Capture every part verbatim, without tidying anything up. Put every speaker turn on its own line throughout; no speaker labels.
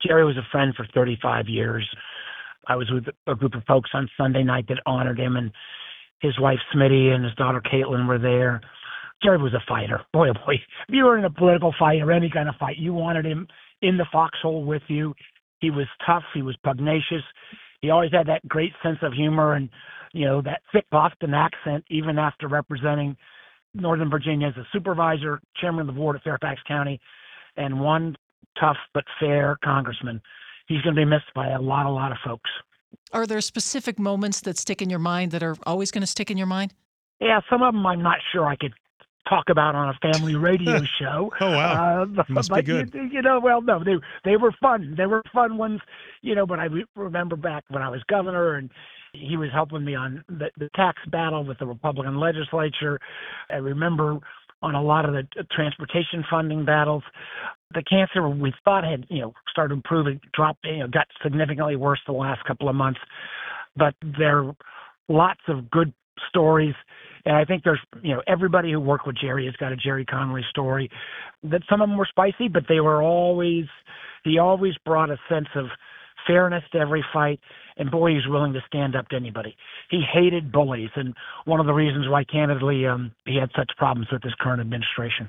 Jerry was a friend for thirty-five years. I was with a group of folks on Sunday night that honored him, and his wife Smitty and his daughter Caitlin were there. Jerry was a fighter. Boy, oh boy. If you were in a political fight or any kind of fight, you wanted him in the foxhole with you. He was tough. He was pugnacious. He always had that great sense of humor and, you know, that thick Boston accent, even after representing Northern Virginia as a supervisor, chairman of the board at Fairfax County, and one tough but fair congressman. He's going to be missed by a lot, a lot of folks.
Are there specific moments that stick in your mind that are always going to stick in your mind?
Yeah, some of them I'm not sure I could talk about on a family radio show.
Oh, wow.
Uh, but,
Must be
but
good.
You, you know, well, no, they they were fun. They were fun ones, you know, but I re- remember back when I was governor and he was helping me on the, the tax battle with the Republican legislature. I remember on a lot of the transportation funding battles. The cancer we thought had, you know, started improving, dropped, you know, got significantly worse the last couple of months. But there are lots of good stories. And I think there's, you know, everybody who worked with Jerry has got a Jerry Connolly story. That some of them were spicy, but they were always, he always brought a sense of fairness to every fight. And boy, he's willing to stand up to anybody. He hated bullies. And one of the reasons why, candidly, um, he had such problems with his current administration.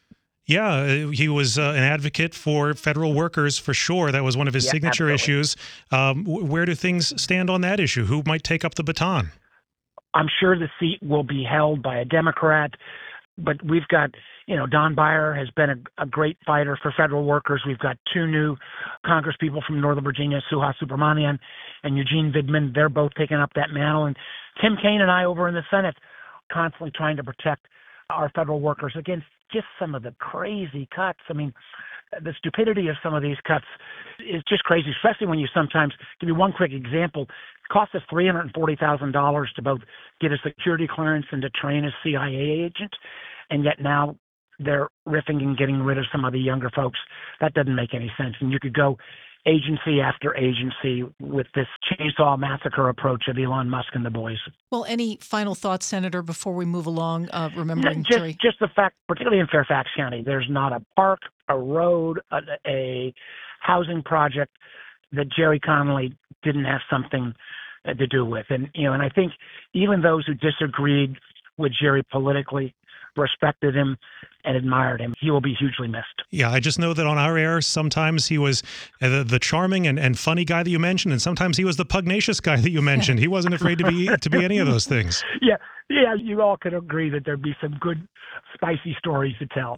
Yeah, he was uh, an advocate for federal workers for sure. That was one of his
Yeah,
signature
absolutely.
issues. Um, where do things stand on that issue? Who might take up the baton?
I'm sure the seat will be held by a Democrat, but we've got, you know, Don Beyer has been a, a great fighter for federal workers. We've got two new congresspeople from Northern Virginia, Suha Subramanian and Eugene Vidman. They're both taking up that mantle. And Tim Kaine and I over in the Senate constantly trying to protect our federal workers against just some of the crazy cuts. I mean, the stupidity of some of these cuts is just crazy, especially when you sometimes, give you one quick example, it cost us three hundred forty thousand dollars to both get a security clearance and to train a C I A agent, and yet now they're riffing and getting rid of some of the younger folks. That doesn't make any sense. And you could go agency after agency with this chainsaw massacre approach of Elon Musk and the boys.
Well, any final thoughts, Senator, before we move along, uh, remembering
just,
Jerry?
Just the fact, particularly in Fairfax County, there's not a park, a road, a, a housing project that Jerry Connolly didn't have something to do with. And, you know, and I think even those who disagreed with Jerry politically respected him and admired him. He will be hugely missed.
Yeah, I just know that on our air, sometimes he was the, the charming and, and funny guy that you mentioned, and sometimes he was the pugnacious guy that you mentioned. He wasn't afraid to be to be any of those things.
Yeah, yeah, you all could agree that there'd be some good, spicy stories to tell.